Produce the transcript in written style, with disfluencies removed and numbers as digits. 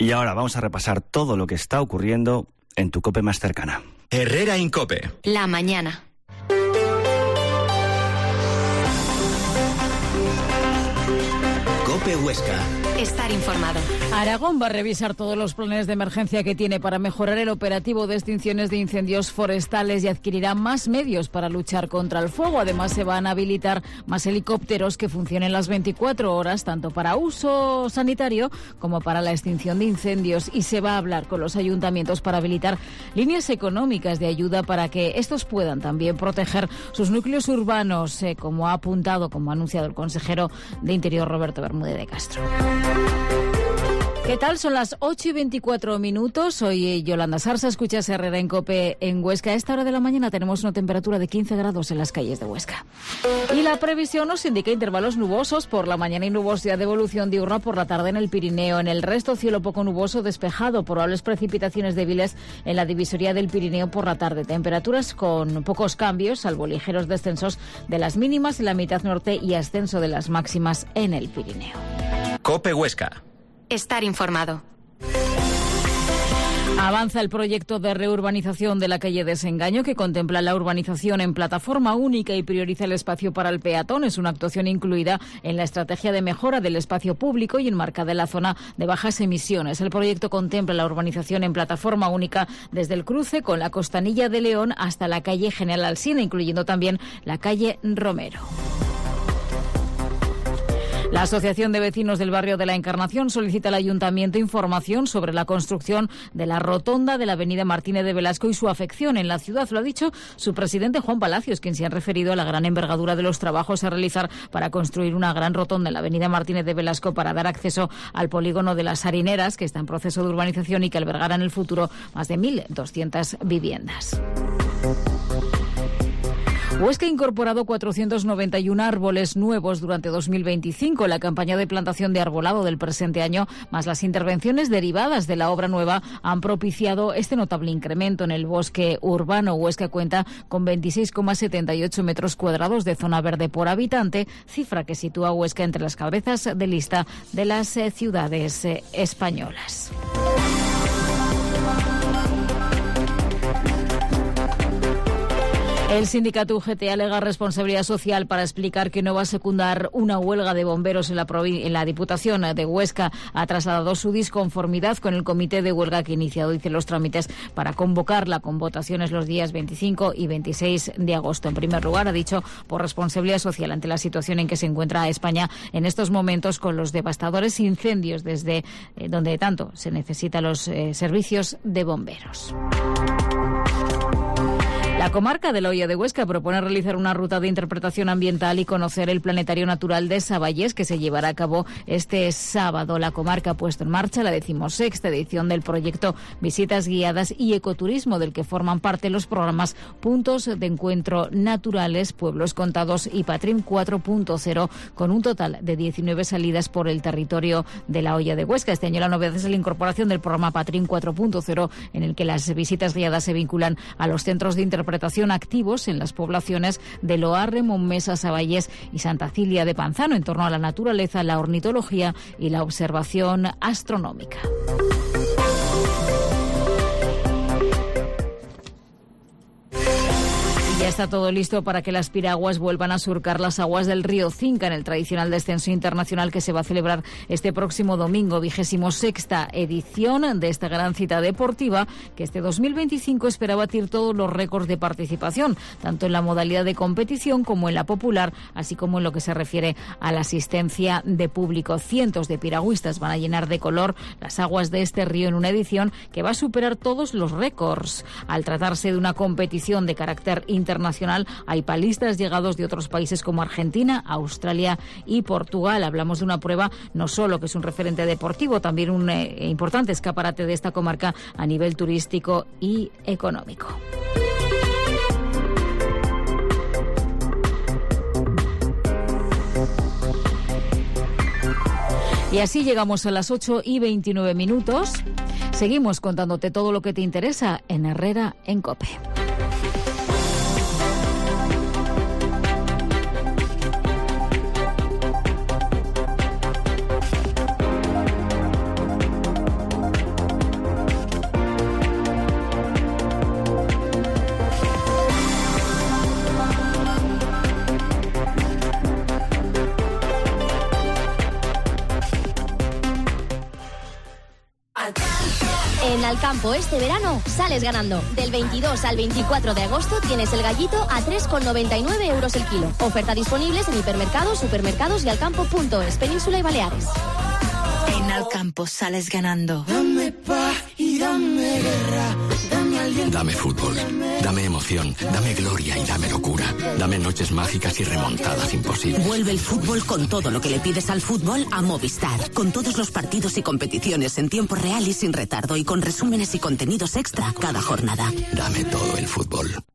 Y ahora vamos a repasar todo lo que está ocurriendo en tu COPE más cercana. Herrera Incope. La mañana. COPE Huesca. Estar informado. Aragón va a revisar todos los planes de emergencia que tiene para mejorar el operativo de extinciones de incendios forestales y adquirirá más medios para luchar contra el fuego. Además, se van a habilitar más helicópteros que funcionen las 24 horas, tanto para uso sanitario como para la extinción de incendios. Y se va a hablar con los ayuntamientos para habilitar líneas económicas de ayuda para que estos puedan también proteger sus núcleos urbanos, como ha anunciado el consejero de Interior, Roberto Bermúdez de Castro. ¿Qué tal? Son las 8:24. Soy Yolanda Sarsa, escuchas Herrera en COPE en Huesca. A esta hora de la mañana tenemos una temperatura de 15 grados en las calles de Huesca. Y la previsión nos indica intervalos nubosos por la mañana y nubosidad de evolución diurna por la tarde en el Pirineo. En el resto, cielo poco nuboso despejado, probables precipitaciones débiles en la divisoria del Pirineo por la tarde. Temperaturas con pocos cambios, salvo ligeros descensos de las mínimas en la mitad norte y ascenso de las máximas en el Pirineo. COPE Huesca. Estar informado. Avanza el proyecto de reurbanización de la calle Desengaño, que contempla la urbanización en plataforma única y prioriza el espacio para el peatón. Es una actuación incluida en la estrategia de mejora del espacio público y enmarcada en la zona de bajas emisiones. El proyecto contempla la urbanización en plataforma única desde el cruce con la Costanilla de León hasta la calle General Alsina, incluyendo también la calle Romero. La Asociación de Vecinos del Barrio de la Encarnación solicita al Ayuntamiento información sobre la construcción de la rotonda de la avenida Martínez de Velasco y su afección en la ciudad. Lo ha dicho su presidente Juan Palacios, quien se ha referido a la gran envergadura de los trabajos a realizar para construir una gran rotonda en la avenida Martínez de Velasco para dar acceso al polígono de las Harineras, que está en proceso de urbanización y que albergará en el futuro más de 1.200 viviendas. Huesca ha incorporado 491 árboles nuevos durante 2025. La campaña de plantación de arbolado del presente año, más las intervenciones derivadas de la obra nueva, han propiciado este notable incremento en el bosque urbano. Huesca cuenta con 26,78 metros cuadrados de zona verde por habitante, cifra que sitúa a Huesca entre las cabezas de lista de las ciudades españolas. El sindicato UGT alega responsabilidad social para explicar que no va a secundar una huelga de bomberos en la Diputación de Huesca. Ha trasladado su disconformidad con el comité de huelga que ha iniciado, dice, los trámites para convocarla con votaciones los días 25 y 26 de agosto. En primer lugar, ha dicho, por responsabilidad social ante la situación en que se encuentra España en estos momentos con los devastadores incendios desde donde tanto se necesitan los servicios de bomberos. La comarca de la Hoya de Huesca propone realizar una ruta de interpretación ambiental y conocer el planetario natural de Saballés, que se llevará a cabo este sábado. La comarca ha puesto en marcha la 16ª edición del proyecto Visitas Guiadas y Ecoturismo, del que forman parte los programas Puntos de Encuentro Naturales, Pueblos Contados y Patrim 4.0, con un total de 19 salidas por el territorio de la Hoya de Huesca. Este año la novedad es la incorporación del programa Patrim 4.0, en el que las visitas guiadas se vinculan a los centros de interpretación activos en las poblaciones de Loarre, Monmesa, Saballés y Santa Cilia de Panzano, en torno a la naturaleza, la ornitología y la observación astronómica. Ya está todo listo para que las piraguas vuelvan a surcar las aguas del río Cinca en el tradicional descenso internacional que se va a celebrar este próximo domingo, 26ª edición de esta gran cita deportiva, que este 2025 espera batir todos los récords de participación, tanto en la modalidad de competición como en la popular, así como en lo que se refiere a la asistencia de público. Cientos de piragüistas van a llenar de color las aguas de este río en una edición que va a superar todos los récords. Al tratarse de una competición de carácter internacional, hay palistas llegados de otros países como Argentina, Australia y Portugal. Hablamos de una prueba no solo que es un referente deportivo, también un importante escaparate de esta comarca a nivel turístico y económico. Y así llegamos a las 8:29. Seguimos contándote todo lo que te interesa en Herrera en COPE. En Alcampo este verano sales ganando. Del 22 al 24 de agosto tienes el gallito a 3,99 euros el kilo. Oferta disponibles en hipermercados, supermercados y alcampo.es, Península y Baleares. En Alcampo sales ganando. Dame paz y dame guerra. Dame fútbol, dame emoción, dame gloria y dame locura. Dame noches mágicas y remontadas imposibles. Vuelve el fútbol con todo lo que le pides al fútbol a Movistar. Con todos los partidos y competiciones en tiempo real y sin retardo y con resúmenes y contenidos extra cada jornada. Dame todo el fútbol.